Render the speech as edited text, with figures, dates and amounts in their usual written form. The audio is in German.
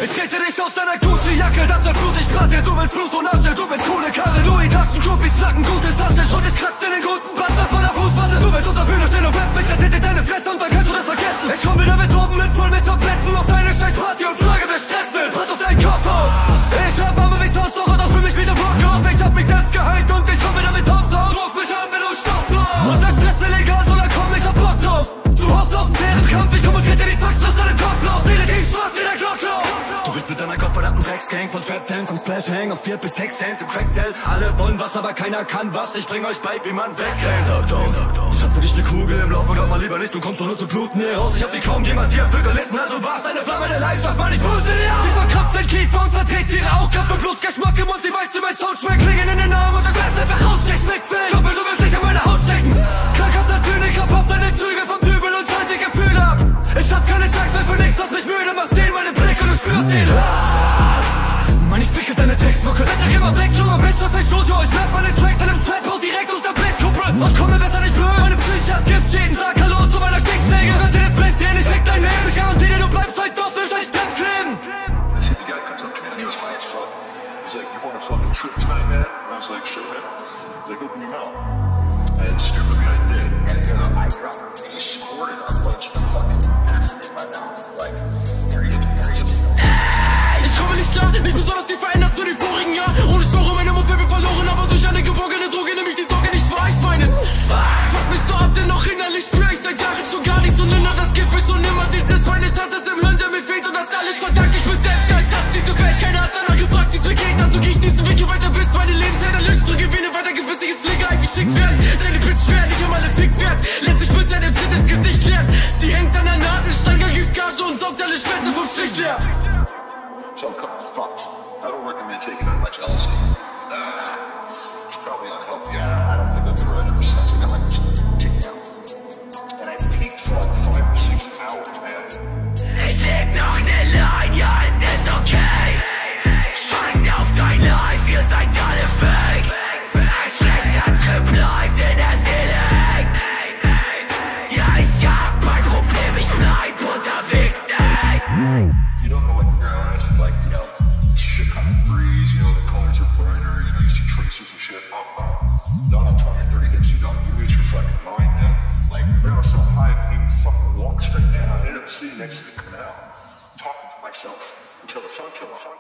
Ich trete dich aus deiner Gucci-Jacke, das wird blutig Platte. Du willst Blut und Asche, du willst coole Karre. Louis Taschen, Groupies, Nacken, gute Tasche. Schon es kratzt in den guten Band, das war der Fußmatte. Du willst unter Bühne stehen und rappen, ich zertete deine Fresse und dann kannst du das vergessen. Ich komm wieder bis oben mit voll mit Tabletten auf deine scheiß Party und frage, wer Stress will. Pass aus deinen Kopf auf. Ich hab aber wie sonst noch und auch für mich wieder Bock auf. Ich hab mich selbst geheilt und ich komm wieder mit Hops auf. Ruf mich an, wenn du Stoff brauchst. Und der Stress illegal, so dann komm, ich hab Bock drauf. Du hoffst auf den Bärenkampf, ich komm und trete die Faxen aus deinem Kopf auf. Seele gegen Schwarz wie der Glocklau. Du willst mit deiner gottverdammten Drecksgang von Trap Dance und Splash Hang auf 4 bis 6 Cents im Crackcell. Alle wollen was, aber keiner kann was. Ich bring euch bei, wie man wegrennt. Ich hab für dich ne Kugel im Laufe, glaub mal lieber nicht, du kommst doch nur zu bluten hier raus. Ich hab wie kaum jemand hier für gelitten, also war's eine Flamme der Leidenschaft, Mann, ich wusste dir. Sie verkrampft den Kiefer und verdreht ihre Augen für Blutgeschmack im Mund. Sie weiß, wie mein Sound schmeckt, klingen in den Arm und das lässt einfach raus, dich wegfällt. Doppel, du willst dich an meine Haut stecken. Krankhafter Zynik, hab auf deine Züge vom Dübel und schalt die Gefühle ab. Ich hab keine Zeit mehr für nichts, was mich müde macht. Sehen meine Blick und du spürst ihn. Mann, ich ficke deine Textmucke. Wetter, geh mal weg, Junge, Bitch, das ist ein Studio. Ich werf meine Tracks an dem Trap-Haus direkt aus der Blitzkuppe. Und komm mir besser nicht blöd. Meine Psyche hat Gift, jeden Sag Hallo zu meiner Sticksäge. Hörst dir das Blitz hier, ich fick dein Leben. Ich garantiere dir, du bleibst heute auf dem Step kleben. The guy comes up to me and he was high as fuck. He's like, you want a fucking trip tonight, man? And I was like, sure, man. He's like, open your mouth. And stupidly, I did. And I dropped her and he squirted a bunch of fucking acid in my mouth. Like, there he is. Ich komme nicht klar, nicht besonders die verändert zu dem vorigen Jahr. Ohne Stoche, meine Muffel verloren, aber durch eine geborgene Droge nehme ich die Sorge nicht wahr, ich meine es. Fuck mich so ab, denn noch innerlich spür ich seit Jahren schon gar nichts und nimmer das Gift mich schon immer. Dieses meines Hasses im Hirn, der mir fehlt und das alles verdank ich mir selbst. Ja, ich hasse diese Welt, keiner hat danach gefragt, wie's mir geht. Also geh ich diesen Weg hier weiter, bis meine Lebenszeit erlöscht. Drücke wie eine weitergewissiges Pflegeei geschickt werden. Deine Bitch schwer, nicht um alle Fick wert. Lässt sich mit deinem Tritt ins Gesicht klären. Sie hängt an der Nadelstange, gibt Gage und saugt alle Schwänze vom Strich leer. So I'm kind of fucked. I don't recommend taking that much LSD. It's probably unhealthy. I don't think I've ever had ever since I got my taken out. And I peaked for like 5 or 6 hours, man. Ich leg noch ne Line, ja, es ist okay. Scheiß auf dein Life, ihr seid alle fake. Ein schlechter Trip bleibt in der Seele hängen. Ja, ich hab mein Problem, ich bleib unterwegs, ey. You don't know what you're on. It's like, you know, shit kind of freeze, you know, the colors are brighter, you know, you see traces and shit. Not on 20 or 30 hits, you don't lose your fucking mind, man. Like, when I was so high, I couldn't even fucking walk straight, man. I ended up sitting next to the canal, talking to myself until the sun came up.